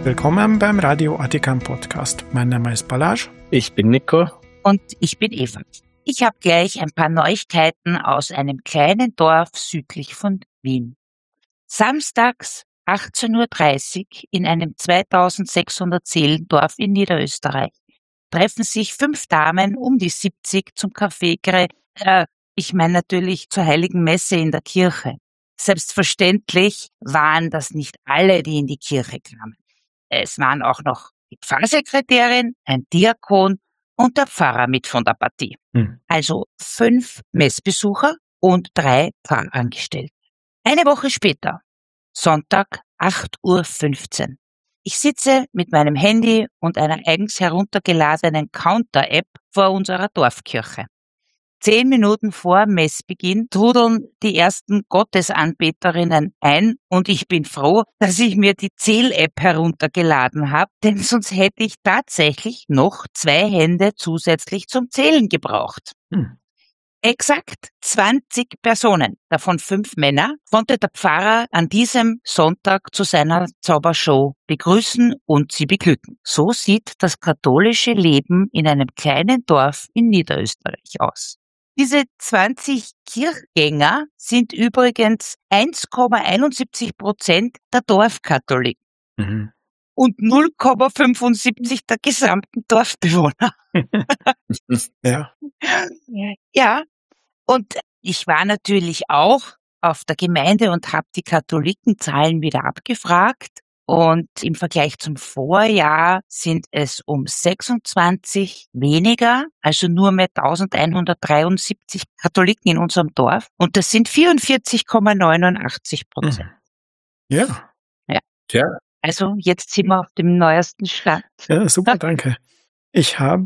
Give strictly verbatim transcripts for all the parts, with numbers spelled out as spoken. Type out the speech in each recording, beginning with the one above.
Willkommen beim Radio Vatikan Podcast. Mein Name ist Balázs. Ich bin Nico. Und ich bin Eva. Ich habe gleich ein paar Neuigkeiten aus einem kleinen Dorf südlich von Wien. Samstags achtzehn Uhr dreißig in einem zweitausendsechshundert Seelendorf in Niederösterreich treffen sich fünf Damen um die siebzig zum Kaffee, äh, ich meine natürlich zur Heiligen Messe in der Kirche. Selbstverständlich waren das nicht alle, die in die Kirche kamen. Es waren auch noch die Pfarrsekretärin, ein Diakon und der Pfarrer mit von der Partie. Hm. Also fünf Messbesucher und drei Pfarrangestellte. Eine Woche später, Sonntag, acht Uhr fünfzehn. Ich sitze mit meinem Handy und einer eigens heruntergeladenen Counter-App vor unserer Dorfkirche. Zehn Minuten vor Messbeginn trudeln die ersten Gottesanbeterinnen ein und ich bin froh, dass ich mir die Zähl-App heruntergeladen habe, denn sonst hätte ich tatsächlich noch zwei Hände zusätzlich zum Zählen gebraucht. Hm. Exakt zwanzig Personen, davon fünf Männer, konnte der Pfarrer an diesem Sonntag zu seiner Zaubershow begrüßen und sie beglücken. So sieht das katholische Leben in einem kleinen Dorf in Niederösterreich aus. Diese zwanzig Kirchgänger sind übrigens eins Komma einundsiebzig Prozent der Dorfkatholiken mhm. und null Komma fünfundsiebzig der gesamten Dorfbewohner. ja. Ja, und ich war natürlich auch auf der Gemeinde und habe die Katholikenzahlen wieder abgefragt. Und im Vergleich zum Vorjahr sind es um sechsundzwanzig weniger, also nur mehr eintausendeinhundertdreiundsiebzig Katholiken in unserem Dorf. Und das sind vierundvierzig Komma neunundachtzig Prozent. Ja. Ja. Tja. Also jetzt sind wir auf dem neuesten Stand. Ja, super, danke. Ich habe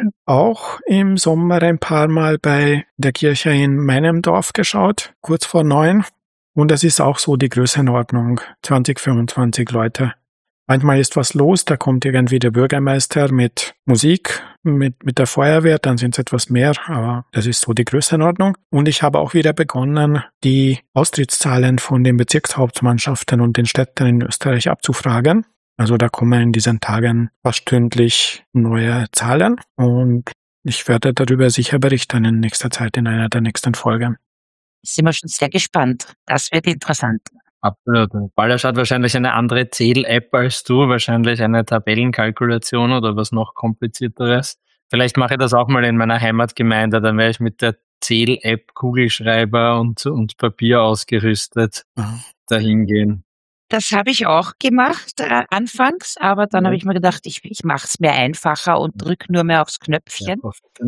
auch im Sommer ein paar Mal bei der Kirche in meinem Dorf geschaut, kurz vor neun. Und das ist auch so die Größenordnung, zwanzig, fünfundzwanzig Leute. Manchmal ist was los, da kommt irgendwie der Bürgermeister mit Musik, mit, mit der Feuerwehr, dann sind es etwas mehr, aber das ist so die Größenordnung. Und ich habe auch wieder begonnen, die Austrittszahlen von den Bezirkshauptmannschaften und den Städten in Österreich abzufragen. Also da kommen in diesen Tagen fast stündlich neue Zahlen und ich werde darüber sicher berichten in nächster Zeit in einer der nächsten Folgen. Sind wir schon sehr gespannt. Das wird interessant. Absolut. Balázs hat wahrscheinlich eine andere Zähl-App als du, wahrscheinlich eine Tabellenkalkulation oder was noch komplizierteres. Vielleicht mache ich das auch mal in meiner Heimatgemeinde, dann werde ich mit der Zähl-App Kugelschreiber und, und Papier ausgerüstet mhm. dahin gehen. Das habe ich auch gemacht äh, anfangs, aber dann ja. habe ich mir gedacht, ich, ich mache es mir einfacher und drücke nur mehr aufs Knöpfchen.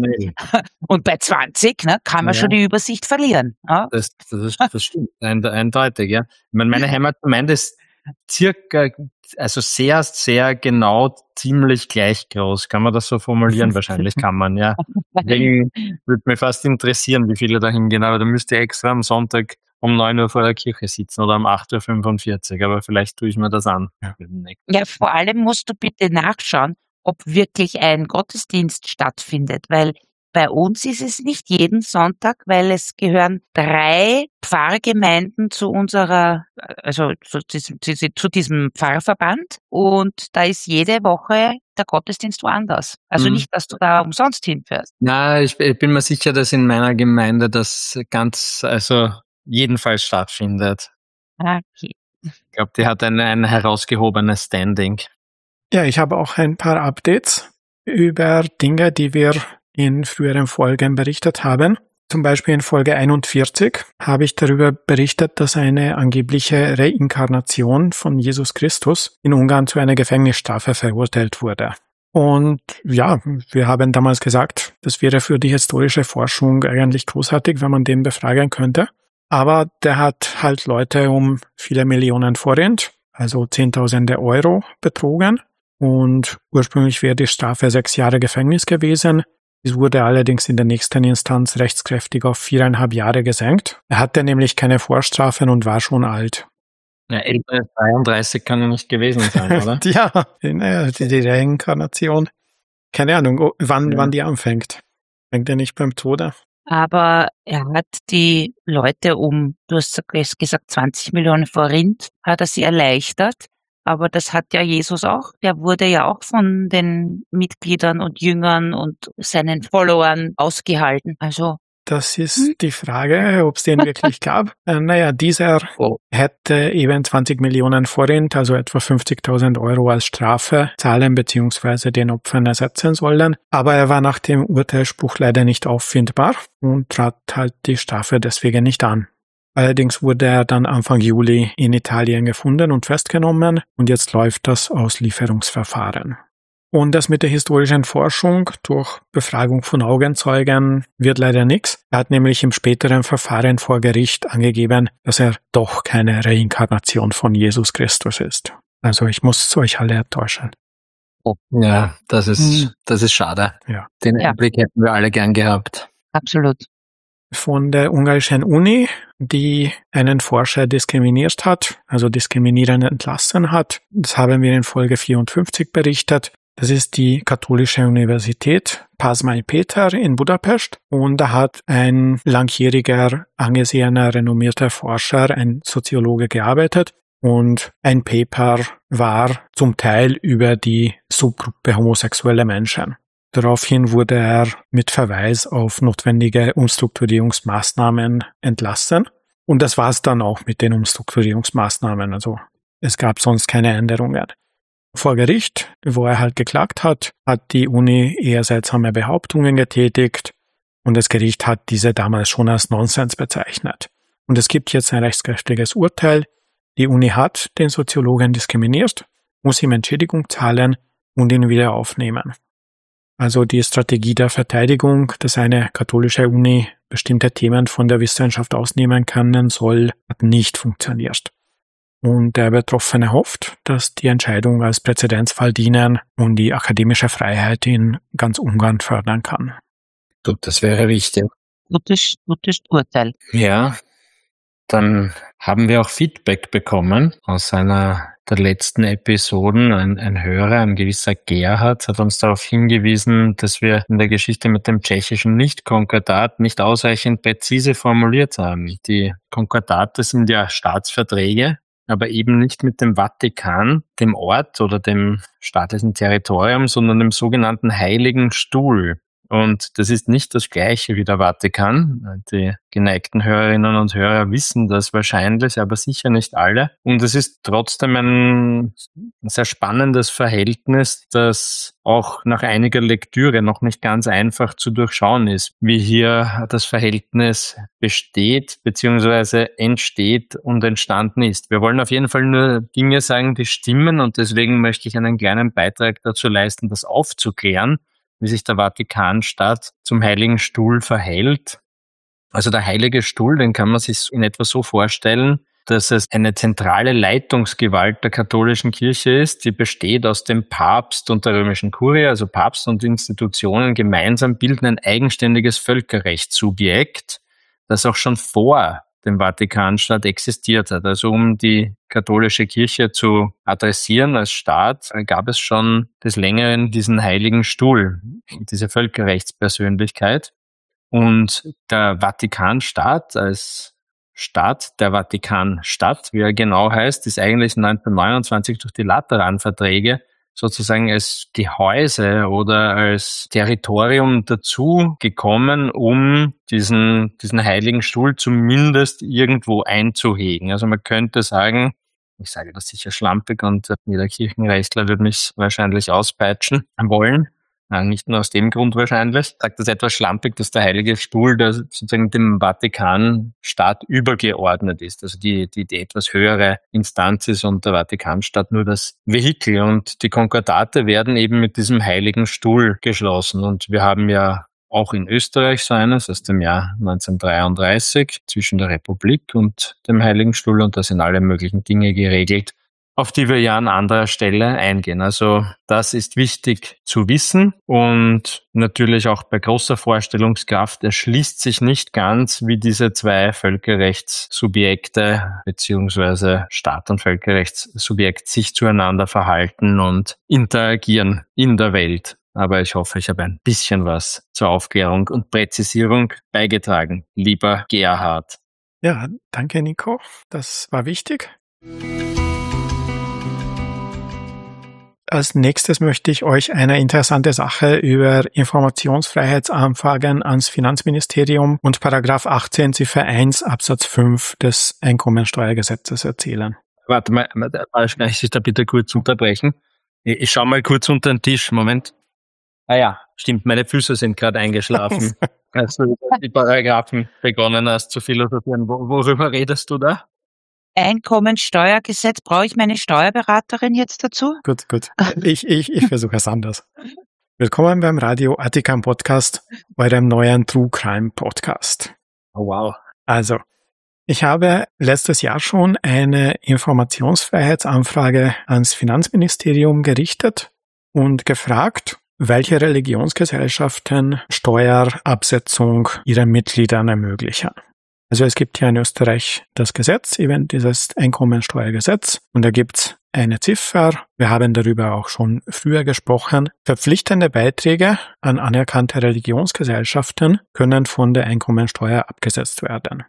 Ja, und bei zwanzig ne, kann man ja. schon die Übersicht verlieren. Ja? Das, das, das stimmt, eindeutig. Ja. Ich meine, meine Heimatgemeinde ist circa, also sehr, sehr genau ziemlich gleich groß. Kann man das so formulieren? Wahrscheinlich kann man, ja. Deswegen würde mich fast interessieren, wie viele da hingehen, aber da müsste ich extra am Sonntag um neun Uhr vor der Kirche sitzen oder um acht Uhr fünfundvierzig, aber vielleicht tue ich mir das an. Ja. ja, vor allem musst du bitte nachschauen, ob wirklich ein Gottesdienst stattfindet, weil bei uns ist es nicht jeden Sonntag, weil es gehören drei Pfarrgemeinden zu unserer, also zu diesem, zu diesem Pfarrverband und da ist jede Woche der Gottesdienst woanders. Also mhm. nicht, dass du da umsonst hinfährst. Ja, ich, ich bin mir sicher, dass in meiner Gemeinde das ganz, also jedenfalls stattfindet. Okay. Ich glaube, die hat ein, ein herausgehobenes Standing. Ja, ich habe auch ein paar Updates über Dinge, die wir in früheren Folgen berichtet haben. Zum Beispiel in Folge einundvierzig habe ich darüber berichtet, dass eine angebliche Reinkarnation von Jesus Christus in Ungarn zu einer Gefängnisstrafe verurteilt wurde. Und ja, wir haben damals gesagt, das wäre für die historische Forschung eigentlich großartig, wenn man den befragen könnte. Aber der hat halt Leute um viele Millionen Forint, also Zehntausende Euro, betrogen. Und ursprünglich wäre die Strafe sechs Jahre Gefängnis gewesen. Es wurde allerdings in der nächsten Instanz rechtskräftig auf viereinhalb Jahre gesenkt. Er hatte nämlich keine Vorstrafen und war schon alt. Ja, älter als dreiunddreißig kann er nicht gewesen sein, oder? ja, naja, die, die Reinkarnation. Keine Ahnung, wann, ja. wann die anfängt. Fängt er nicht beim Tode? Aber er hat die Leute um, du hast gesagt, zwanzig Millionen Forint, hat er sie erleichtert. Aber das hat ja Jesus auch. Der wurde ja auch von den Mitgliedern und Jüngern und seinen Followern ausgehalten. Also das ist hm? die Frage, ob es den wirklich gab. Äh, naja, dieser oh. hätte eben zwanzig Millionen Forint, also etwa fünfzigtausend Euro als Strafe zahlen bzw. den Opfern ersetzen sollen. Aber er war nach dem Urteilsspruch leider nicht auffindbar und trat halt die Strafe deswegen nicht an. Allerdings wurde er dann Anfang Juli in Italien gefunden und festgenommen und jetzt läuft das Auslieferungsverfahren. Und das mit der historischen Forschung durch Befragung von Augenzeugen wird leider nichts. Er hat nämlich im späteren Verfahren vor Gericht angegeben, dass er doch keine Reinkarnation von Jesus Christus ist. Also ich muss euch alle enttäuschen. Oh, ja, das ist, hm. das ist schade. Ja. Den ja. Einblick hätten wir alle gern gehabt. Absolut. Von der ungarischen Uni, die einen Forscher diskriminiert hat, also diskriminierend entlassen hat. Das haben wir in Folge vierundfünfzig berichtet. Das ist die Katholische Universität Pázmány Péter in Budapest und da hat ein langjähriger, angesehener, renommierter Forscher, ein Soziologe gearbeitet und ein Paper war zum Teil über die Subgruppe homosexuelle Menschen. Daraufhin wurde er mit Verweis auf notwendige Umstrukturierungsmaßnahmen entlassen und das war es dann auch mit den Umstrukturierungsmaßnahmen, also es gab sonst keine Änderungen. Vor Gericht, wo er halt geklagt hat, hat die Uni eher seltsame Behauptungen getätigt und das Gericht hat diese damals schon als Nonsens bezeichnet. Und es gibt jetzt ein rechtskräftiges Urteil. Die Uni hat den Soziologen diskriminiert, muss ihm Entschädigung zahlen und ihn wieder aufnehmen. Also die Strategie der Verteidigung, dass eine katholische Uni bestimmte Themen von der Wissenschaft ausnehmen kann soll, hat nicht funktioniert. Und der Betroffene hofft, dass die Entscheidung als Präzedenzfall dienen und die akademische Freiheit in ganz Ungarn fördern kann. Gut, das wäre richtig. Gutes, gutes Urteil. Ja, dann haben wir auch Feedback bekommen aus einer der letzten Episoden. Ein, ein Hörer, ein gewisser Gerhard, hat uns darauf hingewiesen, dass wir in der Geschichte mit dem tschechischen Nicht-Konkordat nicht ausreichend präzise formuliert haben. Die Konkordate sind ja Staatsverträge, aber eben nicht mit dem Vatikan, dem Ort oder dem staatlichen Territorium, sondern dem sogenannten Heiligen Stuhl. Und das ist nicht das Gleiche wie der Vatikan. Die geneigten Hörerinnen und Hörer wissen das wahrscheinlich, aber sicher nicht alle. Und es ist trotzdem ein sehr spannendes Verhältnis, das auch nach einiger Lektüre noch nicht ganz einfach zu durchschauen ist, wie hier das Verhältnis besteht bzw. entsteht und entstanden ist. Wir wollen auf jeden Fall nur Dinge sagen, die stimmen, und deswegen möchte ich einen kleinen Beitrag dazu leisten, das aufzuklären, wie sich der Vatikanstaat zum Heiligen Stuhl verhält. Also der Heilige Stuhl, den kann man sich in etwa so vorstellen, dass es eine zentrale Leitungsgewalt der katholischen Kirche ist, die besteht aus dem Papst und der römischen Kurie, also Papst und Institutionen gemeinsam bilden ein eigenständiges Völkerrechtssubjekt, das auch schon vor dem Vatikanstaat existiert hat. Also um die katholische Kirche zu adressieren als Staat, gab es schon des Längeren diesen Heiligen Stuhl, diese Völkerrechtspersönlichkeit. Und der Vatikanstaat als Staat, der Vatikanstadt, wie er genau heißt, ist eigentlich neunzehnhundertneunundzwanzig durch die Lateranverträge sozusagen als Gehäuse oder als Territorium dazu gekommen, um diesen, diesen Heiligen Stuhl zumindest irgendwo einzuhegen. Also man könnte sagen, ich sage das sicher schlampig und jeder Kirchenrechtler wird mich wahrscheinlich auspeitschen wollen. Nein, nicht nur aus dem Grund wahrscheinlich. Sagt das etwas schlampig, dass der Heilige Stuhl, der sozusagen dem Vatikanstaat übergeordnet ist. Also die, die, die etwas höhere Instanz ist und der Vatikanstaat nur das Vehikel. Und die Konkordate werden eben mit diesem Heiligen Stuhl geschlossen. Und wir haben ja auch in Österreich so eines aus dem Jahr neunzehnhundertdreiunddreißig zwischen der Republik und dem Heiligen Stuhl. Und da sind alle möglichen Dinge geregelt, auf die wir ja an anderer Stelle eingehen. Also das ist wichtig zu wissen, und natürlich auch bei großer Vorstellungskraft erschließt sich nicht ganz, wie diese zwei Völkerrechtssubjekte beziehungsweise Staat und Völkerrechtssubjekt sich zueinander verhalten und interagieren in der Welt. Aber ich hoffe, ich habe ein bisschen was zur Aufklärung und Präzisierung beigetragen, lieber Gerhard. Ja, danke Nico, das war wichtig. als nächstes möchte ich euch eine interessante Sache über Informationsfreiheitsanfragen ans Finanzministerium und Paragraph achtzehn Ziffer eins Absatz fünf des Einkommensteuergesetzes erzählen. Warte mal, kann ich dich da bitte kurz unterbrechen? Ich, ich schau mal kurz unter den Tisch. Moment. Ah ja, stimmt, meine Füße sind gerade eingeschlafen. Als du die Paragraphen begonnen hast zu philosophieren. Worüber redest du da? Einkommensteuergesetz, brauche ich meine Steuerberaterin jetzt dazu? Gut, gut. Ich, ich, ich versuche es anders. Willkommen beim Radio Attikam Podcast, eurem neuen True Crime Podcast. Oh wow. Also, ich habe letztes Jahr schon eine Informationsfreiheitsanfrage ans Finanzministerium gerichtet und gefragt, welche Religionsgesellschaften Steuerabsetzung ihren Mitgliedern ermöglichen. Also es gibt hier in Österreich das Gesetz, eben dieses Einkommensteuergesetz, und da gibt's eine Ziffer, wir haben darüber auch schon früher gesprochen, verpflichtende Beiträge an anerkannte Religionsgesellschaften können von der Einkommensteuer abgesetzt werden.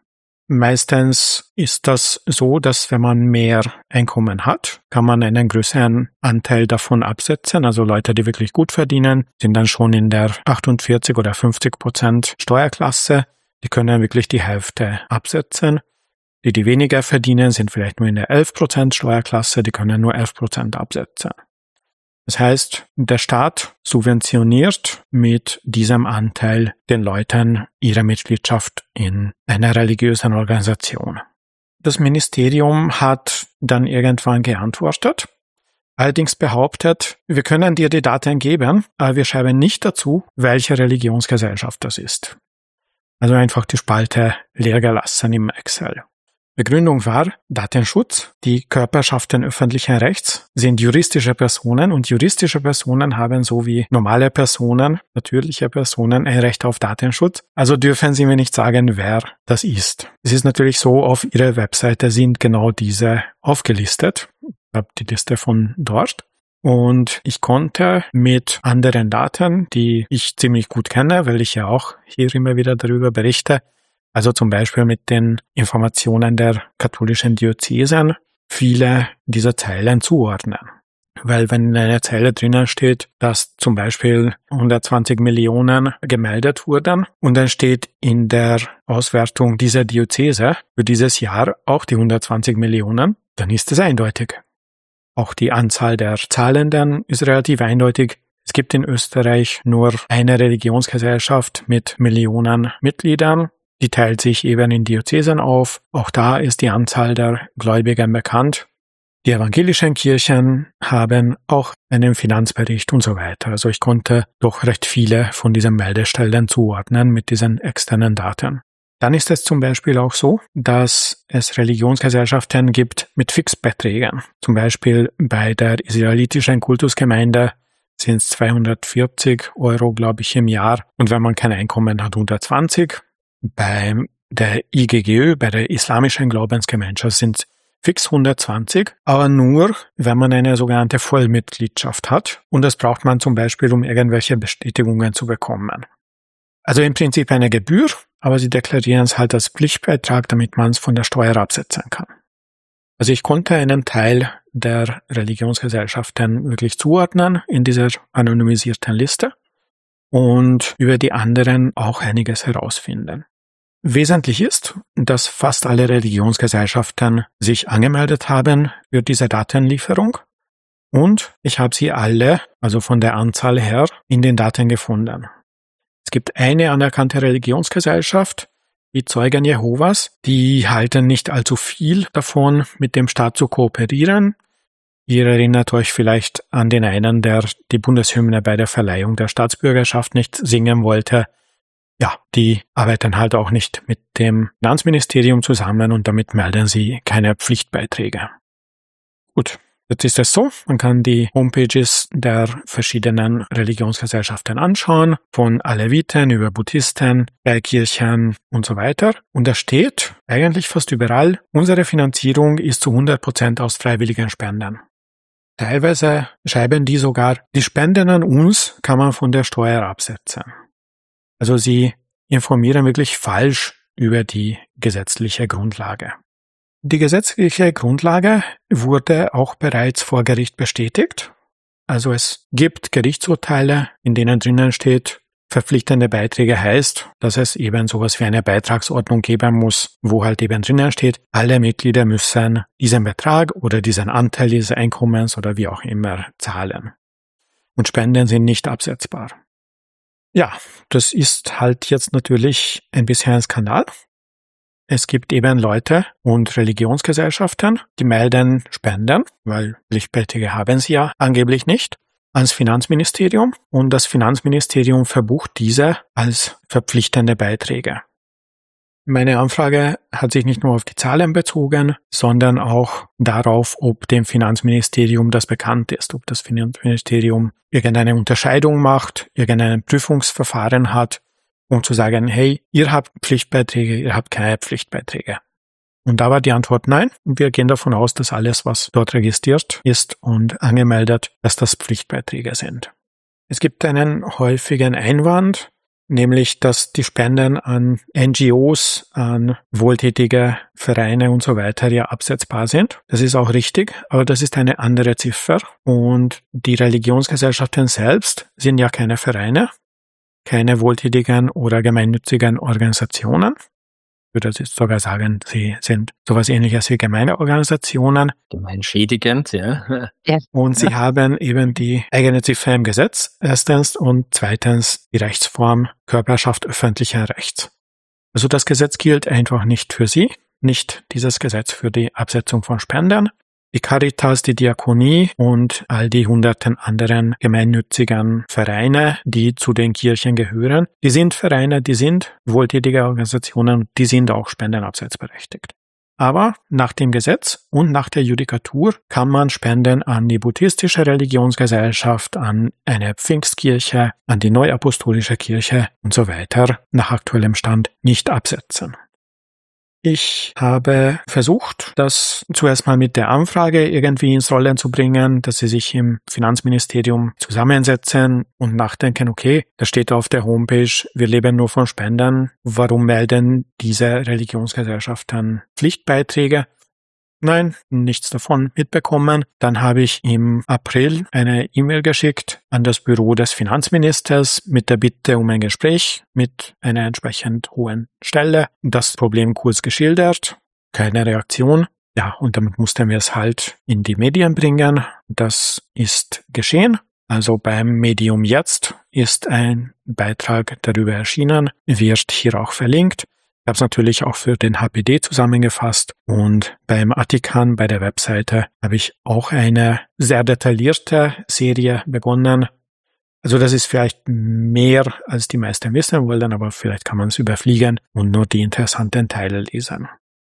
Meistens ist das so, dass wenn man mehr Einkommen hat, kann man einen größeren Anteil davon absetzen. Also Leute, die wirklich gut verdienen, sind dann schon in der achtundvierzig oder fünfzig Prozent Steuerklasse. Die können wirklich die Hälfte absetzen. Die, die weniger verdienen, sind vielleicht nur in der elf Prozent Steuerklasse, die können nur elf Prozent absetzen. Das heißt, der Staat subventioniert mit diesem Anteil den Leuten ihre Mitgliedschaft in einer religiösen Organisation. Das Ministerium hat dann irgendwann geantwortet, allerdings behauptet, wir können dir die Daten geben, aber wir schreiben nicht dazu, welche Religionsgesellschaft das ist. Also einfach die Spalte leer gelassen im Excel. Begründung war Datenschutz. Die Körperschaften öffentlichen Rechts sind juristische Personen und juristische Personen haben so wie normale Personen, natürliche Personen, ein Recht auf Datenschutz. Also dürfen sie mir nicht sagen, wer das ist. Es ist natürlich so, auf ihrer Webseite sind genau diese aufgelistet. Ich habe die Liste von dort. Und ich konnte mit anderen Daten, die ich ziemlich gut kenne, weil ich ja auch hier immer wieder darüber berichte, also zum Beispiel mit den Informationen der katholischen Diözesen, viele dieser Zeilen zuordnen. Weil wenn in einer Zeile drinnen steht, dass zum Beispiel hundertzwanzig Millionen gemeldet wurden und dann steht in der Auswertung dieser Diözese für dieses Jahr auch die hundertzwanzig Millionen, dann ist es eindeutig. Auch die Anzahl der Zahlenden ist relativ eindeutig. Es gibt in Österreich nur eine Religionsgesellschaft mit Millionen Mitgliedern. Die teilt sich eben in Diözesen auf. Auch da ist die Anzahl der Gläubigen bekannt. Die evangelischen Kirchen haben auch einen Finanzbericht und so weiter. Also ich konnte doch recht viele von diesen Meldestellen zuordnen mit diesen externen Daten. Dann ist es zum Beispiel auch so, dass es Religionsgesellschaften gibt mit Fixbeträgen. Zum Beispiel bei der israelitischen Kultusgemeinde sind es zweihundertvierzig Euro, glaube ich, im Jahr. Und wenn man kein Einkommen hat, hundertzwanzig. Bei der I G G Ö, bei der islamischen Glaubensgemeinschaft, sind es fix hundertzwanzig, aber nur, wenn man eine sogenannte Vollmitgliedschaft hat. Und das braucht man zum Beispiel, um irgendwelche Bestätigungen zu bekommen. Also im Prinzip eine Gebühr, aber sie deklarieren es halt als Pflichtbeitrag, damit man es von der Steuer absetzen kann. Also ich konnte einen Teil der Religionsgesellschaften wirklich zuordnen in dieser anonymisierten Liste und über die anderen auch einiges herausfinden. Wesentlich ist, dass fast alle Religionsgesellschaften sich angemeldet haben für diese Datenlieferung und ich habe sie alle, also von der Anzahl her, in den Daten gefunden. Es gibt eine anerkannte Religionsgesellschaft, die Zeugen Jehovas, die halten nicht allzu viel davon, mit dem Staat zu kooperieren. Ihr erinnert euch vielleicht an den einen, der die Bundeshymne bei der Verleihung der Staatsbürgerschaft nicht singen wollte. Ja, die arbeiten halt auch nicht mit dem Finanzministerium zusammen und damit melden sie keine Pflichtbeiträge. Gut. Jetzt ist es so, man kann die Homepages der verschiedenen Religionsgesellschaften anschauen, von Aleviten über Buddhisten, Freikirchen und so weiter. Und da steht eigentlich fast überall, unsere Finanzierung ist zu hundert Prozent aus freiwilligen Spenden. Teilweise schreiben die sogar, die Spenden an uns kann man von der Steuer absetzen. Also sie informieren wirklich falsch über die gesetzliche Grundlage. Die gesetzliche Grundlage wurde auch bereits vor Gericht bestätigt. Also es gibt Gerichtsurteile, in denen drinnen steht, verpflichtende Beiträge heißt, dass es eben sowas wie eine Beitragsordnung geben muss, wo halt eben drinnen steht, alle Mitglieder müssen diesen Betrag oder diesen Anteil dieses Einkommens oder wie auch immer zahlen. Und Spenden sind nicht absetzbar. Ja, das ist halt jetzt natürlich ein bisschen ein Skandal. Es gibt eben Leute und Religionsgesellschaften, die melden Spenden, weil Pflichtbeträge haben sie ja angeblich nicht, ans Finanzministerium und das Finanzministerium verbucht diese als verpflichtende Beiträge. Meine Anfrage hat sich nicht nur auf die Zahlen bezogen, sondern auch darauf, ob dem Finanzministerium das bekannt ist, ob das Finanzministerium irgendeine Unterscheidung macht, irgendein Prüfungsverfahren hat, um zu sagen, hey, ihr habt Pflichtbeiträge, ihr habt keine Pflichtbeiträge. Und da war die Antwort nein. Und wir gehen davon aus, dass alles, was dort registriert ist und angemeldet, dass das Pflichtbeiträge sind. Es gibt einen häufigen Einwand, nämlich, dass die Spenden an N G Os, an wohltätige Vereine und so weiter ja absetzbar sind. Das ist auch richtig, aber das ist eine andere Ziffer. Und die Religionsgesellschaften selbst sind ja keine Vereine, keine wohltätigen oder gemeinnützigen Organisationen. Ich würde jetzt sogar sagen, sie sind sowas Ähnliches wie Gemeindeorganisationen. Gemeinschädigend, ja. Und sie haben eben die eigene Ziffer im Gesetz, erstens, und zweitens die Rechtsform Körperschaft öffentlichen Rechts. Also das Gesetz gilt einfach nicht für sie, nicht dieses Gesetz für die Absetzung von Spenden. Die Caritas, die Diakonie und all die hunderten anderen gemeinnützigen Vereine, die zu den Kirchen gehören, die sind Vereine, die sind wohltätige Organisationen, die sind auch spendenabsetzberechtigt. Aber nach dem Gesetz und nach der Judikatur kann man Spenden an die buddhistische Religionsgesellschaft, an eine Pfingstkirche, an die Neuapostolische Kirche und so weiter nach aktuellem Stand nicht absetzen. Ich habe versucht, das zuerst mal mit der Anfrage irgendwie ins Rollen zu bringen, dass sie sich im Finanzministerium zusammensetzen und nachdenken, okay, da steht auf der Homepage, wir leben nur von Spenden, warum melden diese Religionsgesellschaften Pflichtbeiträge? Nein, nichts davon mitbekommen. Dann habe ich im April eine E-Mail geschickt an das Büro des Finanzministers mit der Bitte um ein Gespräch mit einer entsprechend hohen Stelle. Das Problem kurz geschildert, keine Reaktion. Ja, und damit mussten wir es halt in die Medien bringen. Das ist geschehen. Also beim Medium Jetzt ist ein Beitrag darüber erschienen, wird hier auch verlinkt. Ich habe es natürlich auch für den H P D zusammengefasst und beim Atikan, bei der Webseite, habe ich auch eine sehr detaillierte Serie begonnen. Also das ist vielleicht mehr, als die meisten wissen wollen, aber vielleicht kann man es überfliegen und nur die interessanten Teile lesen.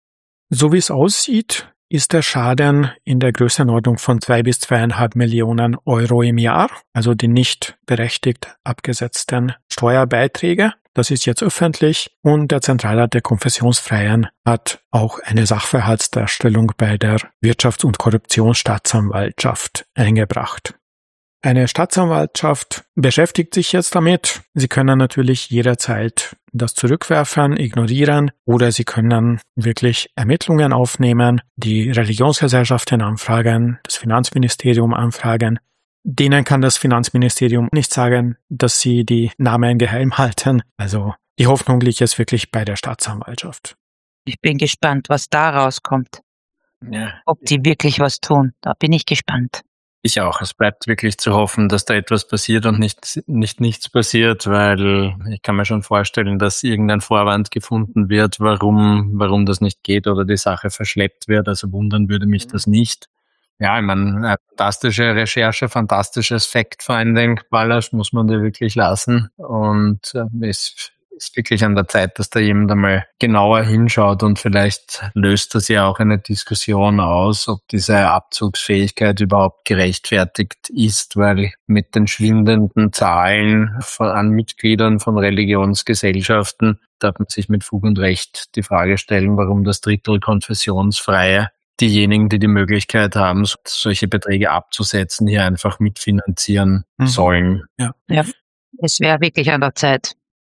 So wie es aussieht, ist der Schaden in der Größenordnung von zwei bis zweieinhalb Millionen Euro im Jahr, also die nicht berechtigt abgesetzten Steuerbeiträge. Das ist jetzt öffentlich und der Zentralrat der Konfessionsfreien hat auch eine Sachverhaltsdarstellung bei der Wirtschafts- und Korruptionsstaatsanwaltschaft eingebracht. Eine Staatsanwaltschaft beschäftigt sich jetzt damit. Sie können natürlich jederzeit das zurückwerfen, ignorieren oder sie können wirklich Ermittlungen aufnehmen, die Religionsgesellschaften anfragen, das Finanzministerium anfragen. Denen kann das Finanzministerium nicht sagen, dass sie die Namen geheim halten. Also die Hoffnung liegt jetzt wirklich bei der Staatsanwaltschaft. Ich bin gespannt, was da rauskommt. Ja. Ob die wirklich was tun. Da bin ich gespannt. Ich auch. Es bleibt wirklich zu hoffen, dass da etwas passiert und nicht, nicht nichts passiert, weil ich kann mir schon vorstellen, dass irgendein Vorwand gefunden wird, warum, warum das nicht geht oder die Sache verschleppt wird. Also wundern würde mich das nicht. Ja, ich meine, fantastische Recherche, fantastisches Fact-Finding, Balázs, muss man dir wirklich lassen. Und es ist wirklich an der Zeit, dass da jemand einmal genauer hinschaut und vielleicht löst das ja auch eine Diskussion aus, ob diese Abzugsfähigkeit überhaupt gerechtfertigt ist, weil mit den schwindenden Zahlen von, an Mitgliedern von Religionsgesellschaften darf man sich mit Fug und Recht die Frage stellen, warum das Drittel Konfessionsfreie, diejenigen, die die Möglichkeit haben, solche Beträge abzusetzen, hier einfach mitfinanzieren mhm. sollen. Ja. Ja, es wäre wirklich an der Zeit.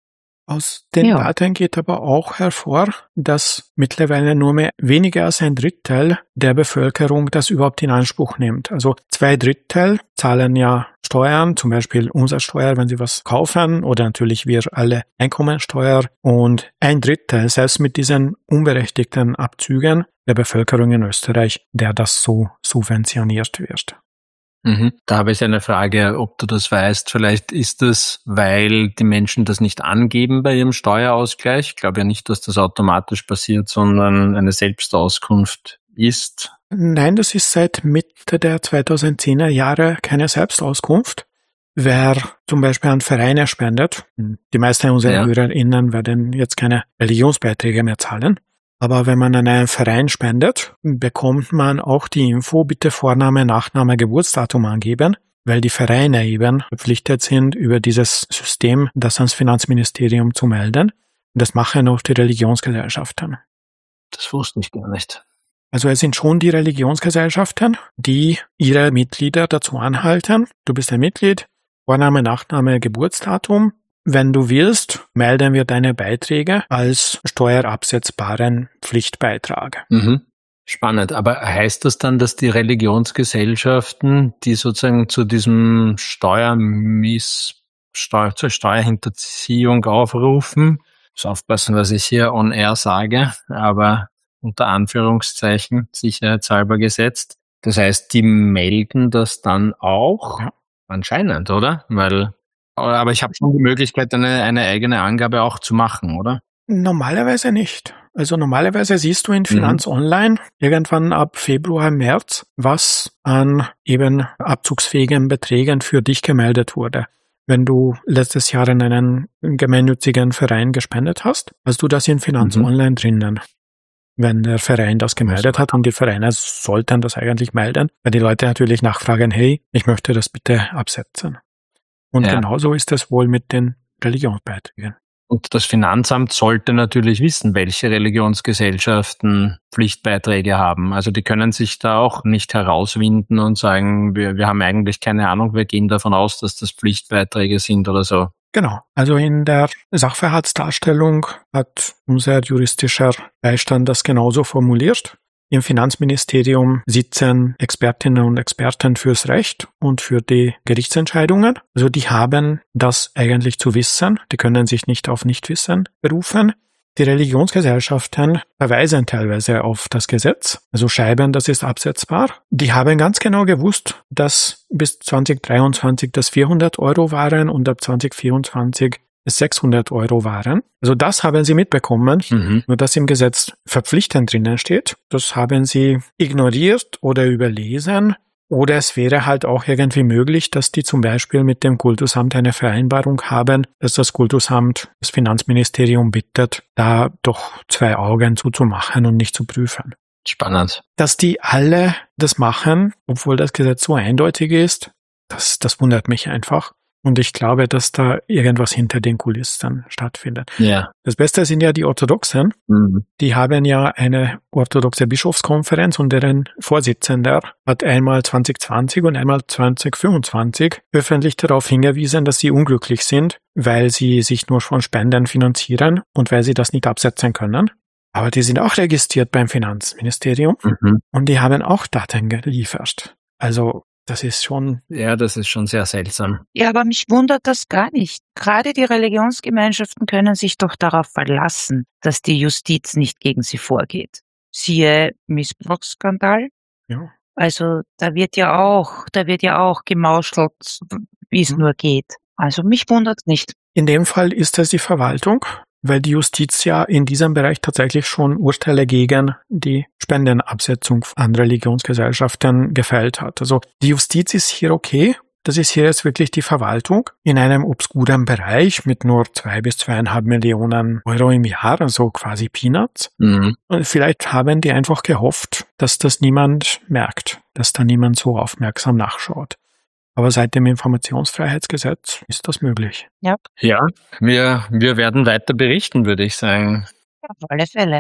Aus den Ja. Daten geht aber auch hervor, dass mittlerweile nur mehr weniger als ein Drittel der Bevölkerung das überhaupt in Anspruch nimmt. Also zwei Drittel zahlen ja Steuern, zum Beispiel Umsatzsteuer, wenn sie was kaufen, oder natürlich wir alle Einkommensteuer. Und ein Drittel, selbst mit diesen unberechtigten Abzügen der Bevölkerung in Österreich, der das so subventioniert wird. Mhm. Da habe ich eine Frage, ob du das weißt. Vielleicht ist es, weil die Menschen das nicht angeben bei ihrem Steuerausgleich. Ich glaube ja nicht, dass das automatisch passiert, sondern eine Selbstauskunft ist. Nein, das ist seit Mitte der zweitausendzehner Jahre keine Selbstauskunft. Wer zum Beispiel an Vereine spendet, die meisten unserer Ja. HörerInnen werden jetzt keine Religionsbeiträge mehr zahlen. Aber wenn man an einen Verein spendet, bekommt man auch die Info, bitte Vorname, Nachname, Geburtsdatum angeben, weil die Vereine eben verpflichtet sind, über dieses System das ans Finanzministerium zu melden. Das machen auch die Religionsgesellschaften. Das wusste ich gar nicht. Also es sind schon die Religionsgesellschaften, die ihre Mitglieder dazu anhalten, du bist ein Mitglied, Vorname, Nachname, Geburtsdatum. Wenn du willst, melden wir deine Beiträge als steuerabsetzbaren Pflichtbeitrag. Mhm. Spannend. Aber heißt das dann, dass die Religionsgesellschaften, die sozusagen zu diesem Steuermiss, Steuer, zur Steuerhinterziehung aufrufen, muss aufpassen, was ich hier on air sage, aber unter Anführungszeichen sicherheitshalber gesetzt. Das heißt, die melden das dann auch? Ja. Anscheinend, oder? Weil, aber ich habe schon die Möglichkeit, eine, eine eigene Angabe auch zu machen, oder? Normalerweise nicht. Also normalerweise siehst du in Finanz Online irgendwann ab Februar, März, was an eben abzugsfähigen Beträgen für dich gemeldet wurde. Wenn du letztes Jahr in einen gemeinnützigen Verein gespendet hast, hast du das in Finanz Mhm. Online drinnen. Wenn der Verein das gemeldet hat, und die Vereine sollten das eigentlich melden, weil die Leute natürlich nachfragen, hey, ich möchte das bitte absetzen. Und Ja. genauso ist es wohl mit den Religionsbeiträgen. Und das Finanzamt sollte natürlich wissen, welche Religionsgesellschaften Pflichtbeiträge haben. Also die können sich da auch nicht herauswinden und sagen, wir, wir haben eigentlich keine Ahnung, wir gehen davon aus, dass das Pflichtbeiträge sind oder so. Genau. Also in der Sachverhaltsdarstellung hat unser juristischer Beistand das genauso formuliert. Im Finanzministerium sitzen Expertinnen und Experten fürs Recht und für die Gerichtsentscheidungen. Also die haben das eigentlich zu wissen. Die können sich nicht auf Nichtwissen berufen. Die Religionsgesellschaften verweisen teilweise auf das Gesetz, also schreiben, das ist absetzbar. Die haben ganz genau gewusst, dass bis zwanzig dreiundzwanzig das vierhundert Euro waren und ab zwanzig vierundzwanzig es sechshundert Euro waren. Also das haben sie mitbekommen, Mhm. nur dass im Gesetz verpflichtend drinnen steht. Das haben sie ignoriert oder überlesen. Oder es wäre halt auch irgendwie möglich, dass die zum Beispiel mit dem Kultusamt eine Vereinbarung haben, dass das Kultusamt das Finanzministerium bittet, da doch zwei Augen zuzumachen und nicht zu prüfen. Spannend. Dass die alle das machen, obwohl das Gesetz so eindeutig ist, das, das wundert mich einfach. Und ich glaube, dass da irgendwas hinter den Kulissen stattfindet. Ja. Das Beste sind ja die Orthodoxen. Mhm. Die haben ja eine orthodoxe Bischofskonferenz und deren Vorsitzender hat einmal zwanzig zwanzig und einmal zwanzig fünfundzwanzig öffentlich darauf hingewiesen, dass sie unglücklich sind, weil sie sich nur von Spenden finanzieren und weil sie das nicht absetzen können. Aber die sind auch registriert beim Finanzministerium Mhm. und die haben auch Daten geliefert. Also das ist schon... Ja, das ist schon sehr seltsam. Ja, aber mich wundert das gar nicht. Gerade die Religionsgemeinschaften können sich doch darauf verlassen, dass die Justiz nicht gegen sie vorgeht. Siehe Missbrauchsskandal. Ja. Also da wird ja auch, da wird ja auch gemauschelt, wie es Mhm. nur geht. Also mich wundert nicht. In dem Fall ist es die Verwaltung, weil die Justiz ja in diesem Bereich tatsächlich schon Urteile gegen die Spendenabsetzung an Religionsgesellschaften gefällt hat. Also die Justiz ist hier okay. Das ist hier jetzt wirklich die Verwaltung in einem obskuren Bereich mit nur zwei bis zweieinhalb Millionen Euro im Jahr, also quasi Peanuts. Mhm. Und vielleicht haben die einfach gehofft, dass das niemand merkt, dass da niemand so aufmerksam nachschaut. Aber seit dem Informationsfreiheitsgesetz ist das möglich. Ja, Ja, wir, wir werden weiter berichten, würde ich sagen. auf alle Fälle.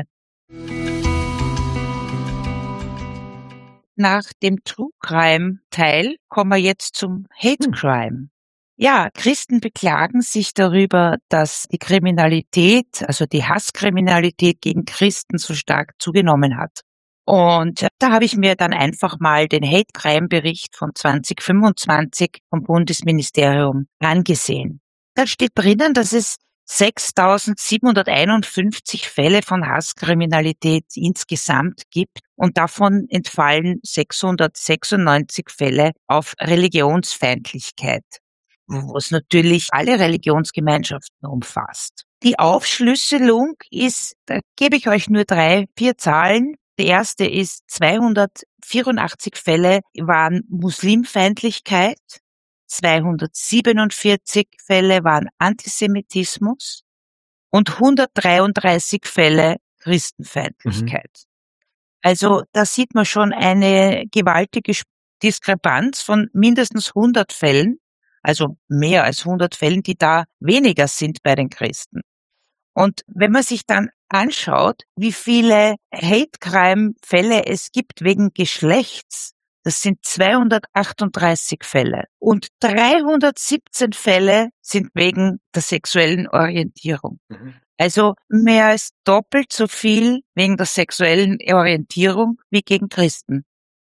Nach dem True Crime Teil kommen wir jetzt zum Hate Crime. Ja, Christen beklagen sich darüber, dass die Kriminalität, also die Hasskriminalität gegen Christen so stark zugenommen hat. Und da habe ich mir dann einfach mal den Hate-Crime-Bericht von zwanzig fünfundzwanzig vom Bundesministerium angesehen. Da steht drinnen, dass es sechstausendsiebenhunderteinundfünfzig Fälle von Hasskriminalität insgesamt gibt und davon entfallen sechshundertsechsundneunzig Fälle auf Religionsfeindlichkeit, was natürlich alle Religionsgemeinschaften umfasst. Die Aufschlüsselung ist, da gebe ich euch nur drei, vier Zahlen. Die erste ist, zweihundertvierundachtzig Fälle waren Muslimfeindlichkeit, zweihundertsiebenundvierzig Fälle waren Antisemitismus und hundertdreiunddreißig Fälle Christenfeindlichkeit. Mhm. Also da sieht man schon eine gewaltige Diskrepanz von mindestens hundert Fällen, also mehr als hundert Fällen, die da weniger sind bei den Christen. Und wenn man sich dann anschaut, wie viele Hate-Crime-Fälle es gibt wegen Geschlechts, das sind zweihundertachtunddreißig Fälle und dreihundertsiebzehn Fälle sind wegen der sexuellen Orientierung. Mhm. Also mehr als doppelt so viel wegen der sexuellen Orientierung wie gegen Christen.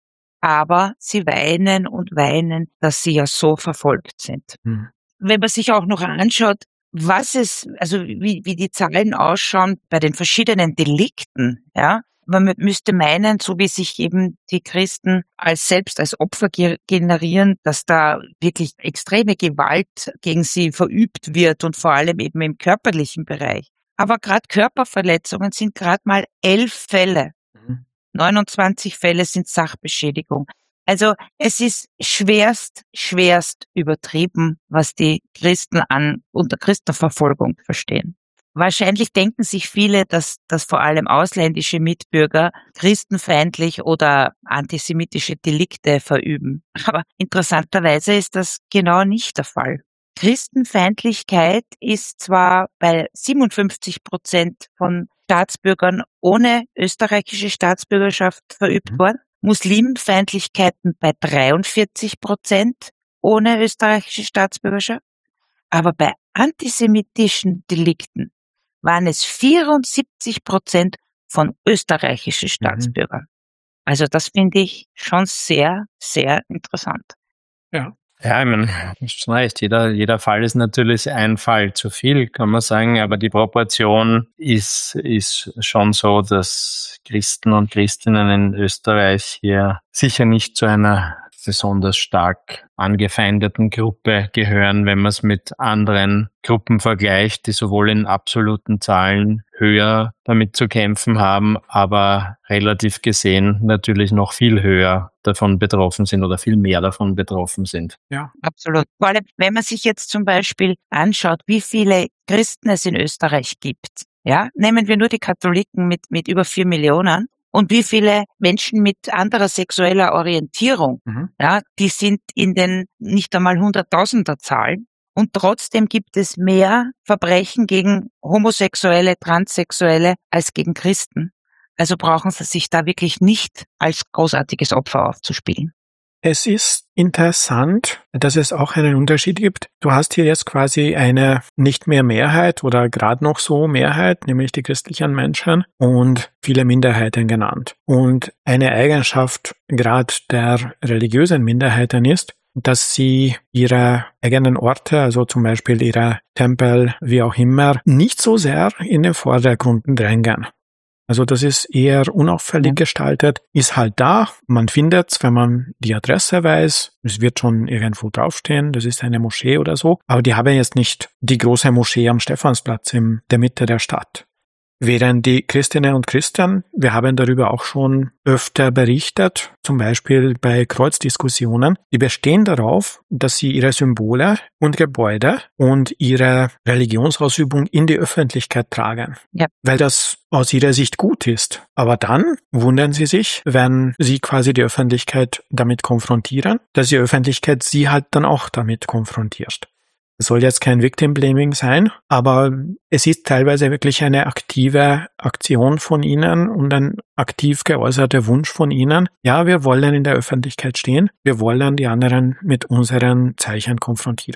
Aber sie weinen und weinen, dass sie ja so verfolgt sind. Mhm. Wenn man sich auch noch anschaut, was es, also wie, wie die Zahlen ausschauen bei den verschiedenen Delikten, ja, man müsste meinen, so wie sich eben die Christen als selbst als Opfer generieren, dass da wirklich extreme Gewalt gegen sie verübt wird und vor allem eben im körperlichen Bereich. Aber gerade Körperverletzungen sind gerade mal elf Fälle. Mhm. neunundzwanzig Fälle sind Sachbeschädigung. Also es ist schwerst, schwerst übertrieben, was die Christen an unter Christenverfolgung verstehen. Wahrscheinlich denken sich viele, dass, dass vor allem ausländische Mitbürger christenfeindlich oder antisemitische Delikte verüben. Aber interessanterweise ist das genau nicht der Fall. Christenfeindlichkeit ist zwar bei siebenundfünfzig Prozent von Staatsbürgern ohne österreichische Staatsbürgerschaft verübt worden, Muslimfeindlichkeiten bei dreiundvierzig Prozent ohne österreichische Staatsbürgerschaft, aber bei antisemitischen Delikten waren es vierundsiebzig Prozent von österreichischen Staatsbürgern. Mhm. Also das finde ich schon sehr, sehr interessant. Ja. Ja, ich meine, das ist schon recht. Jeder, jeder Fall ist natürlich ein Fall zu viel, kann man sagen, aber die Proportion ist, ist schon so, dass Christen und Christinnen in Österreich hier sicher nicht zu einer besonders stark angefeindeten Gruppe gehören, wenn man es mit anderen Gruppen vergleicht, die sowohl in absoluten Zahlen höher damit zu kämpfen haben, aber relativ gesehen natürlich noch viel höher davon betroffen sind oder viel mehr davon betroffen sind. Ja, absolut. Vor allem, wenn man sich jetzt zum Beispiel anschaut, wie viele Christen es in Österreich gibt. Ja, nehmen wir nur die Katholiken mit, mit über vier Millionen. Und wie viele Menschen mit anderer sexueller Orientierung, mhm. ja, die sind in den nicht einmal hunderttausender Zahlen. Und trotzdem gibt es mehr Verbrechen gegen Homosexuelle, Transsexuelle als gegen Christen. Also brauchen sie sich da wirklich nicht als großartiges Opfer aufzuspielen. Es ist interessant, dass es auch einen Unterschied gibt. Du hast hier jetzt quasi eine nicht mehr Mehrheit oder gerade noch so Mehrheit, nämlich die christlichen Menschen und viele Minderheiten genannt. Und eine Eigenschaft gerade der religiösen Minderheiten ist, dass sie ihre eigenen Orte, also zum Beispiel ihre Tempel, wie auch immer, nicht so sehr in den Vordergrund drängen. Also das ist eher unauffällig ja. gestaltet, ist halt da, man findet's, wenn man die Adresse weiß, es wird schon irgendwo draufstehen, das ist eine Moschee oder so, aber die haben jetzt nicht die große Moschee am Stephansplatz in der Mitte der Stadt. Während die Christinnen und Christen, wir haben darüber auch schon öfter berichtet, zum Beispiel bei Kreuzdiskussionen, die bestehen darauf, dass sie ihre Symbole und Gebäude und ihre Religionsausübung in die Öffentlichkeit tragen, ja. weil das aus ihrer Sicht gut ist. Aber dann wundern sie sich, wenn sie quasi die Öffentlichkeit damit konfrontieren, dass die Öffentlichkeit sie halt dann auch damit konfrontiert. Es soll jetzt kein Victim-Blaming sein, aber es ist teilweise wirklich eine aktive Aktion von ihnen und ein aktiv geäußerter Wunsch von ihnen. Ja, wir wollen in der Öffentlichkeit stehen, wir wollen die anderen mit unseren Zeichen konfrontieren.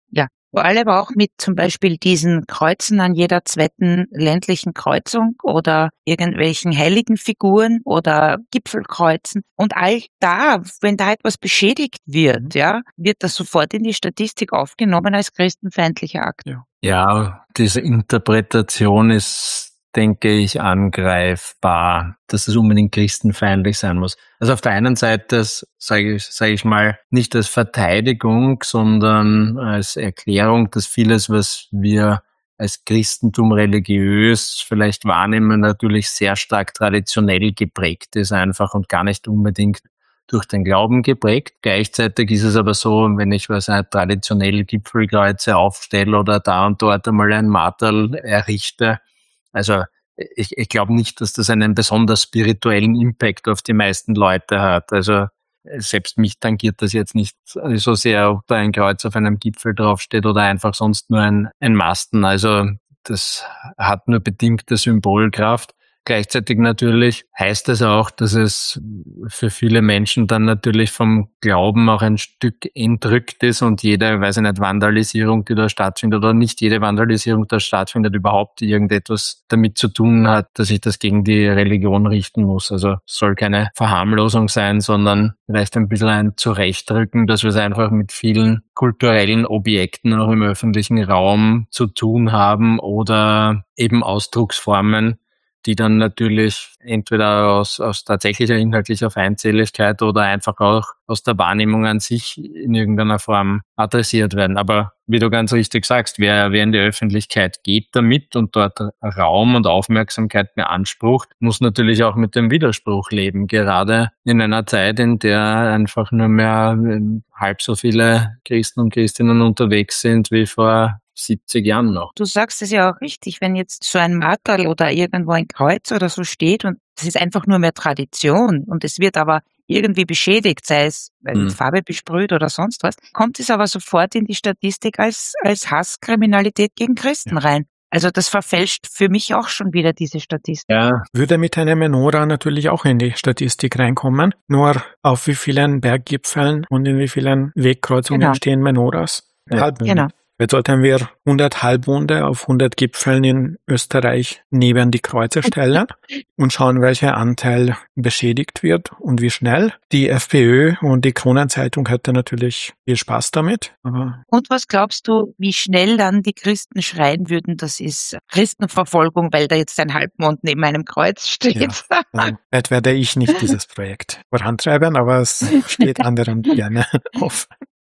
Ja, vor allem auch mit zum Beispiel diesen Kreuzen an jeder zweiten ländlichen Kreuzung oder irgendwelchen heiligen Figuren oder Gipfelkreuzen. Und all da, wenn da etwas beschädigt wird, ja, wird das sofort in die Statistik aufgenommen als christenfeindlicher Akt. Ja. Ja, diese Interpretation ist, denke ich, angreifbar, dass es unbedingt christenfeindlich sein muss. Also auf der einen Seite, sage ich, sage ich mal, nicht als Verteidigung, sondern als Erklärung, dass vieles, was wir als Christentum religiös vielleicht wahrnehmen, natürlich sehr stark traditionell geprägt ist einfach und gar nicht unbedingt durch den Glauben geprägt. Gleichzeitig ist es aber so, wenn ich was halt traditionell Gipfelkreuze aufstelle oder da und dort einmal ein Marterl errichte, also ich, ich glaube nicht, dass das einen besonders spirituellen Impact auf die meisten Leute hat. Also selbst mich tangiert das jetzt nicht so sehr, ob da ein Kreuz auf einem Gipfel draufsteht oder einfach sonst nur ein, ein Masten. Also das hat nur bedingte Symbolkraft. Gleichzeitig natürlich heißt es auch, dass es für viele Menschen dann natürlich vom Glauben auch ein Stück entrückt ist und jede, weiß ich nicht, Vandalisierung, die da stattfindet oder nicht jede Vandalisierung, die da stattfindet, überhaupt irgendetwas damit zu tun hat, dass ich das gegen die Religion richten muss. Also es soll keine Verharmlosung sein, sondern vielleicht ein bisschen ein Zurechtrücken, dass wir es einfach mit vielen kulturellen Objekten auch im öffentlichen Raum zu tun haben oder eben Ausdrucksformen, die dann natürlich entweder aus, aus tatsächlicher inhaltlicher Feindseligkeit oder einfach auch aus der Wahrnehmung an sich in irgendeiner Form adressiert werden. Aber wie du ganz richtig sagst, wer, wer in die Öffentlichkeit geht damit und dort Raum und Aufmerksamkeit beansprucht, muss natürlich auch mit dem Widerspruch leben, gerade in einer Zeit, in der einfach nur mehr halb so viele Christen und Christinnen unterwegs sind wie vor siebzig Jahren noch. Du sagst es ja auch richtig, wenn jetzt so ein Markerl oder irgendwo ein Kreuz oder so steht und das ist einfach nur mehr Tradition und es wird aber irgendwie beschädigt, sei es weil mit hm. Farbe besprüht oder sonst was, kommt es aber sofort in die Statistik als, als Hasskriminalität gegen Christen ja. rein. Also das verfälscht für mich auch schon wieder diese Statistik. Ja. Würde mit einer Menorah natürlich auch in die Statistik reinkommen, nur auf wie vielen Berggipfeln und in wie vielen Wegkreuzungen genau. stehen Menorahs. Ja. Genau. Jetzt sollten wir hundert Halbmonde auf hundert Gipfeln in Österreich neben die Kreuze stellen und schauen, welcher Anteil beschädigt wird und wie schnell. Die FPÖ und die Kronenzeitung hätte natürlich viel Spaß damit. Aber und was glaubst du, wie schnell dann die Christen schreien würden, das ist Christenverfolgung, weil da jetzt ein Halbmond neben einem Kreuz steht? Ja, also, jetzt werde ich nicht dieses Projekt vorantreiben, aber es steht anderen gerne auf.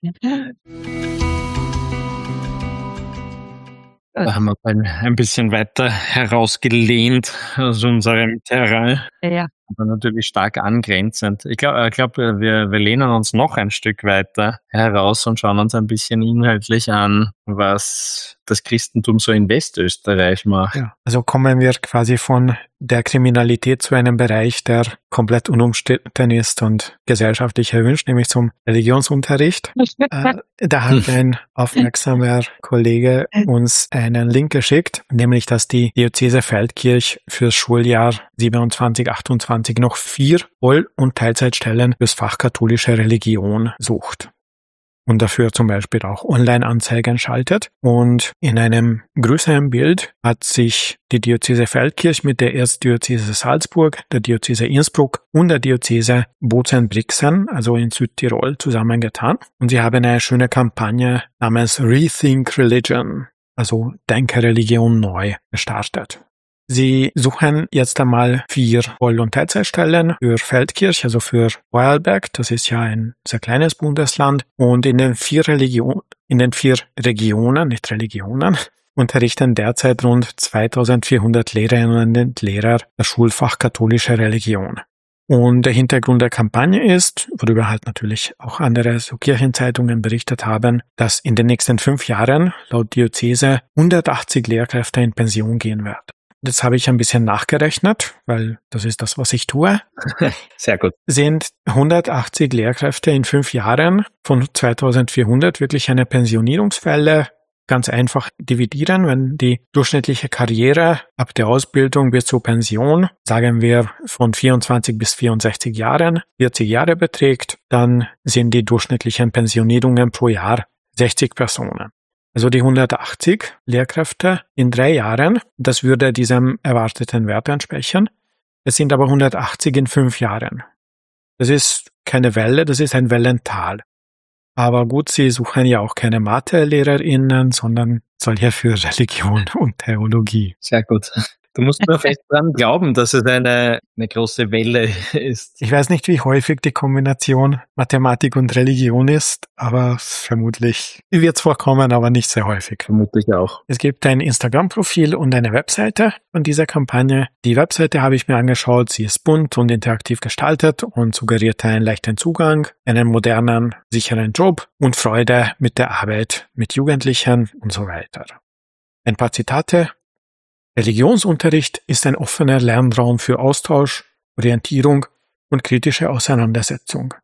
Da haben wir ein bisschen weiter herausgelehnt aus unserem Terrain. Ja. Aber natürlich stark angrenzend. Ich glaube, ich glaub, wir, wir lehnen uns noch ein Stück weiter heraus und schauen uns ein bisschen inhaltlich an, was das Christentum so in Westösterreich macht. Ja, also kommen wir quasi von der Kriminalität zu einem Bereich, der komplett unumstritten ist und gesellschaftlich erwünscht, nämlich zum Religionsunterricht. äh, da hat ein aufmerksamer Kollege uns einen Link geschickt, nämlich dass die Diözese Feldkirch fürs Schuljahr siebenundzwanzig achtundzwanzig noch vier Voll- und Teilzeitstellen fürs Fach katholische Religion sucht. Und dafür zum Beispiel auch Online-Anzeigen schaltet. Und in einem größeren Bild hat sich die Diözese Feldkirch mit der Erzdiözese Salzburg, der Diözese Innsbruck und der Diözese Bozen-Brixen, also in Südtirol, zusammengetan. Und sie haben eine schöne Kampagne namens Rethink Religion, also Denke Religion neu, gestartet. Sie suchen jetzt einmal vier Voll- und Teilzeitstellen für Feldkirch, also für Vorarlberg. Das ist ja ein sehr kleines Bundesland. Und in den vier Religion, in den vier Regionen, nicht Religionen, unterrichten derzeit rund zweitausendvierhundert Lehrerinnen und Lehrer das Schulfach katholische Religion. Und der Hintergrund der Kampagne ist, worüber halt natürlich auch andere so Kirchenzeitungen berichtet haben, dass in den nächsten fünf Jahren laut Diözese hundertachtzig Lehrkräfte in Pension gehen werden. Das habe ich ein bisschen nachgerechnet, weil das ist das, was ich tue. Sehr gut. Sind hundertachtzig Lehrkräfte in fünf Jahren von zweitausendvierhundert wirklich eine Pensionierungswelle? Ganz einfach dividieren, wenn die durchschnittliche Karriere ab der Ausbildung bis zur Pension, sagen wir von vierundzwanzig bis vierundsechzig Jahren, vierzig Jahre beträgt, dann sind die durchschnittlichen Pensionierungen pro Jahr sechzig Personen. Also die hundertachtzig Lehrkräfte in drei Jahren, das würde diesem erwarteten Wert entsprechen. Es sind aber hundertachtzig in fünf Jahren. Das ist keine Welle, das ist ein Wellental. Aber gut, Sie suchen ja auch keine Mathe-LehrerInnen, sondern solche für Religion und Theologie. Sehr gut. Du musst nur fest dran glauben, dass es eine, eine große Welle ist. Ich weiß nicht, wie häufig die Kombination Mathematik und Religion ist, aber vermutlich wird es vorkommen, aber nicht sehr häufig. Vermutlich auch. Es gibt ein Instagram-Profil und eine Webseite von dieser Kampagne. Die Webseite habe ich mir angeschaut. Sie ist bunt und interaktiv gestaltet und suggeriert einen leichten Zugang, einen modernen, sicheren Job und Freude mit der Arbeit mit Jugendlichen und so weiter. Ein paar Zitate. Religionsunterricht ist ein offener Lernraum für Austausch, Orientierung und kritische Auseinandersetzung.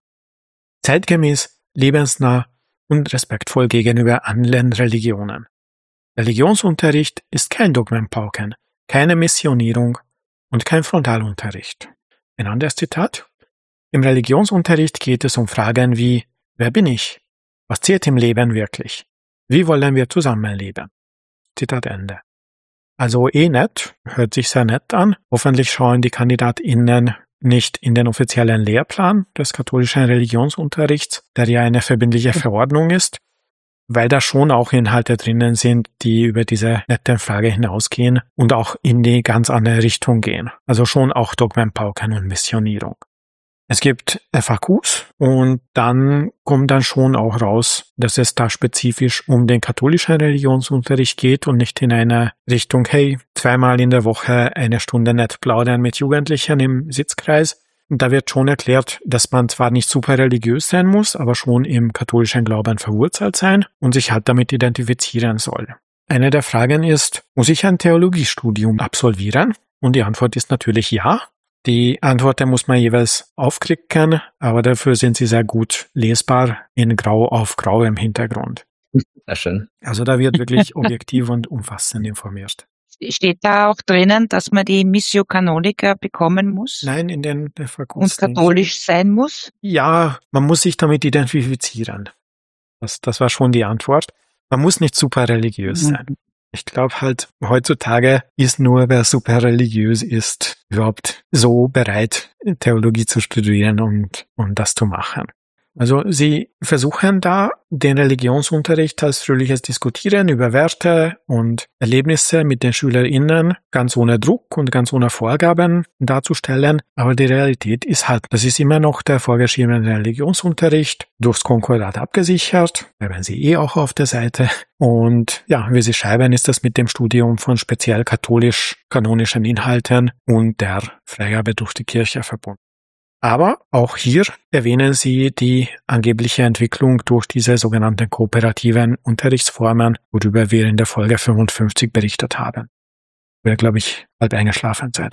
Zeitgemäß, lebensnah und respektvoll gegenüber anderen Religionen. Religionsunterricht ist kein Dogmenpauken, keine Missionierung und kein Frontalunterricht. Ein anderes Zitat. Im Religionsunterricht geht es um Fragen wie: Wer bin ich? Was zählt im Leben wirklich? Wie wollen wir zusammenleben? Zitat Ende. Also eh nett, hört sich sehr nett an. Hoffentlich schauen die KandidatInnen nicht in den offiziellen Lehrplan des katholischen Religionsunterrichts, der ja eine verbindliche Verordnung ist, weil da schon auch Inhalte drinnen sind, die über diese nette Frage hinausgehen und auch in die ganz andere Richtung gehen. Also schon auch Dogmenpauken und Missionierung. Es gibt F A Qs und dann kommt dann schon auch raus, dass es da spezifisch um den katholischen Religionsunterricht geht und nicht in eine Richtung, hey, zweimal in der Woche eine Stunde nett plaudern mit Jugendlichen im Sitzkreis. Und da wird schon erklärt, dass man zwar nicht super religiös sein muss, aber schon im katholischen Glauben verwurzelt sein und sich halt damit identifizieren soll. Eine der Fragen ist, muss ich ein Theologiestudium absolvieren? Und die Antwort ist natürlich ja. Die Antworten muss man jeweils aufklicken, aber dafür sind sie sehr gut lesbar in Grau auf Grau im Hintergrund. Sehr schön. Also da wird wirklich objektiv und umfassend informiert. Steht da auch drinnen, dass man die Missio Canonica bekommen muss? Nein, in den F A Qs und katholisch nicht sein muss? Ja, man muss sich damit identifizieren. Das, das war schon die Antwort. Man muss nicht super religiös sein. Mhm. Ich glaube halt, heutzutage ist nur, wer super religiös ist, überhaupt so bereit, Theologie zu studieren und, und das zu machen. Also sie versuchen da, den Religionsunterricht als fröhliches Diskutieren über Werte und Erlebnisse mit den SchülerInnen ganz ohne Druck und ganz ohne Vorgaben darzustellen. Aber die Realität ist halt, das ist immer noch der vorgeschriebene Religionsunterricht, durchs Konkordat abgesichert, da werden sie eh auch auf der Seite. Und ja, wie sie schreiben, ist das mit dem Studium von speziell katholisch-kanonischen Inhalten und der Freigabe durch die Kirche verbunden. Aber auch hier erwähnen sie die angebliche Entwicklung durch diese sogenannten kooperativen Unterrichtsformen, worüber wir in der Folge fünfundfünfzig berichtet haben. Wo ihr, glaube ich, halb eingeschlafen seid.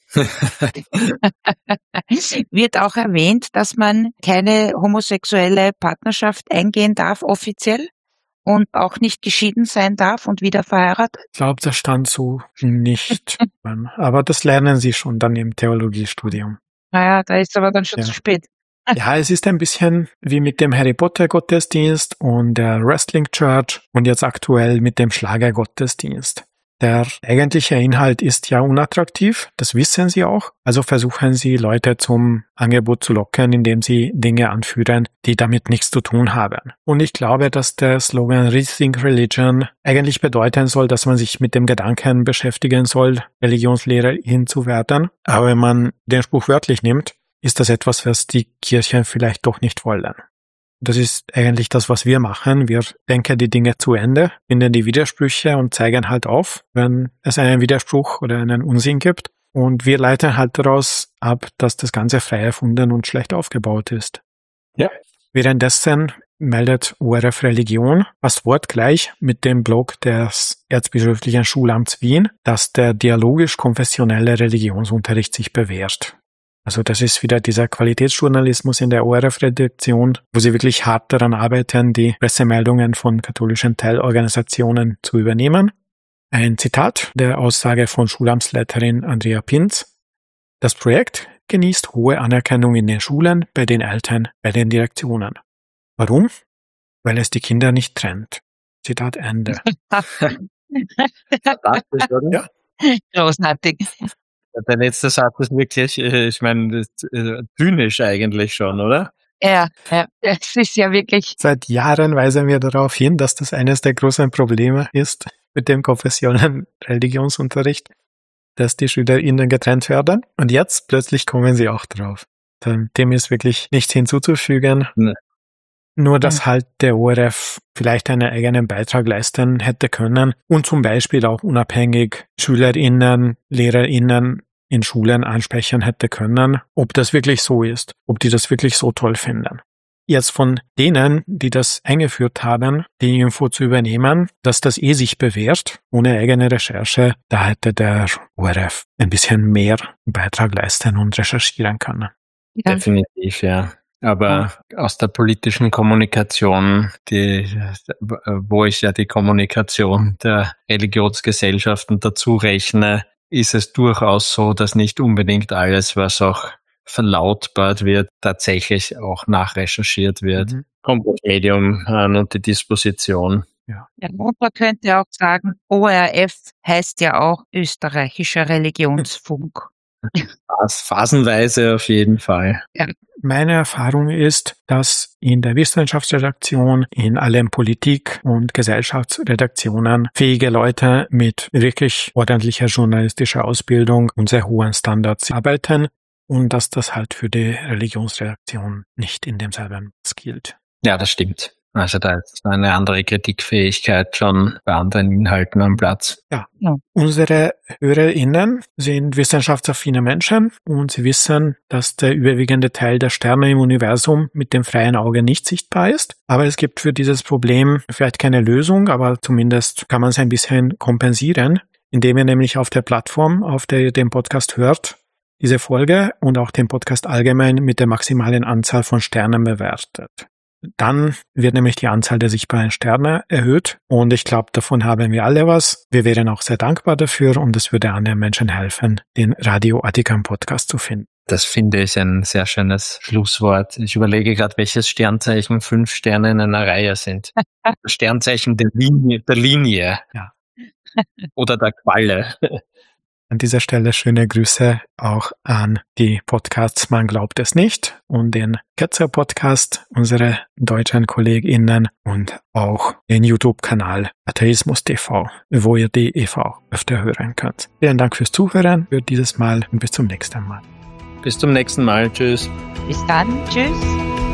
Wird auch erwähnt, dass man keine homosexuelle Partnerschaft eingehen darf offiziell und auch nicht geschieden sein darf und wieder verheiratet? Ich glaube, das stand so nicht. Aber das lernen sie schon dann im Theologiestudium. Naja, da ist aber dann schon ja. zu spät. Ja, es ist ein bisschen wie mit dem Harry Potter Gottesdienst und der Wrestling Church und jetzt aktuell mit dem Schlager Gottesdienst. Der eigentliche Inhalt ist ja unattraktiv, das wissen sie auch. Also versuchen sie, Leute zum Angebot zu locken, indem sie Dinge anführen, die damit nichts zu tun haben. Und ich glaube, dass der Slogan Rethink Religion eigentlich bedeuten soll, dass man sich mit dem Gedanken beschäftigen soll, Religionslehrerin zu werden. Aber wenn man den Spruch wörtlich nimmt, ist das etwas, was die Kirchen vielleicht doch nicht wollen. Das ist eigentlich das, was wir machen. Wir denken die Dinge zu Ende, finden die Widersprüche und zeigen halt auf, wenn es einen Widerspruch oder einen Unsinn gibt. Und wir leiten halt daraus ab, dass das Ganze frei erfunden und schlecht aufgebaut ist. Ja. Währenddessen meldet O R F Religion fast wortgleich mit dem Blog des Erzbischöflichen Schulamts Wien, dass der dialogisch-konfessionelle Religionsunterricht sich bewährt. Also das ist wieder dieser Qualitätsjournalismus in der O R F-Redaktion, wo sie wirklich hart daran arbeiten, die Pressemeldungen von katholischen Teilorganisationen zu übernehmen. Ein Zitat der Aussage von Schulamtsleiterin Andrea Pinz. Das Projekt genießt hohe Anerkennung in den Schulen, bei den Eltern, bei den Direktionen. Warum? Weil es die Kinder nicht trennt. Zitat Ende. Fantastisch, oder? Ja. Großartig. Der letzte Satz ist wirklich, ich meine, zynisch eigentlich schon, oder? Ja, ja, es ist ja wirklich. Seit Jahren weisen wir darauf hin, dass das eines der großen Probleme ist mit dem konfessionellen Religionsunterricht, dass die SchülerInnen getrennt werden. Und jetzt plötzlich kommen sie auch drauf. Dem ist wirklich nichts hinzuzufügen. Nee. Nur, dass halt der O R F vielleicht einen eigenen Beitrag leisten hätte können und zum Beispiel auch unabhängig SchülerInnen, LehrerInnen in Schulen ansprechen hätte können, ob das wirklich so ist, ob die das wirklich so toll finden. Jetzt von denen, die das eingeführt haben, die Info zu übernehmen, dass das eh sich bewährt, ohne eigene Recherche, da hätte der O R F ein bisschen mehr Beitrag leisten und recherchieren können. Ja. Definitiv, ja. Aber ja. Aus der politischen Kommunikation, die, wo ich ja die Kommunikation der Religionsgesellschaften dazu rechne, ist es durchaus so, dass nicht unbedingt alles, was auch verlautbart wird, tatsächlich auch nachrecherchiert wird. Mhm. Kommt das Medium an und die Disposition. Ja. Ja, und man könnte auch sagen, O R F heißt ja auch österreichischer Religionsfunk. Phasenweise auf jeden Fall. Ja. Meine Erfahrung ist, dass in der Wissenschaftsredaktion, in allen Politik- und Gesellschaftsredaktionen fähige Leute mit wirklich ordentlicher journalistischer Ausbildung und sehr hohen Standards arbeiten und dass das halt für die Religionsredaktion nicht in demselben gilt. Ja, das stimmt. Also da ist eine andere Kritikfähigkeit schon bei anderen Inhalten am Platz. Ja. ja. Unsere HörerInnen sind wissenschaftsaffine Menschen und sie wissen, dass der überwiegende Teil der Sterne im Universum mit dem freien Auge nicht sichtbar ist. Aber es gibt für dieses Problem vielleicht keine Lösung, aber zumindest kann man es ein bisschen kompensieren, indem ihr nämlich auf der Plattform, auf der ihr den Podcast hört, diese Folge und auch den Podcast allgemein mit der maximalen Anzahl von Sternen bewertet. Dann wird nämlich die Anzahl der sichtbaren Sterne erhöht und ich glaube, davon haben wir alle was. Wir wären auch sehr dankbar dafür und es würde anderen Menschen helfen, den Radio Attikam Podcast zu finden. Das finde ich ein sehr schönes Schlusswort. Ich überlege gerade, welches Sternzeichen fünf Sterne in einer Reihe sind. Sternzeichen der Linie, der Linie. Ja. Oder der Qualle. An dieser Stelle schöne Grüße auch an die Podcasts Man glaubt es nicht und den Ketzer-Podcast, unsere deutschen KollegInnen und auch den YouTube-Kanal Atheismus T V, wo ihr die E V öfter hören könnt. Vielen Dank fürs Zuhören für dieses Mal und bis zum nächsten Mal. Bis zum nächsten Mal. Tschüss. Bis dann. Tschüss.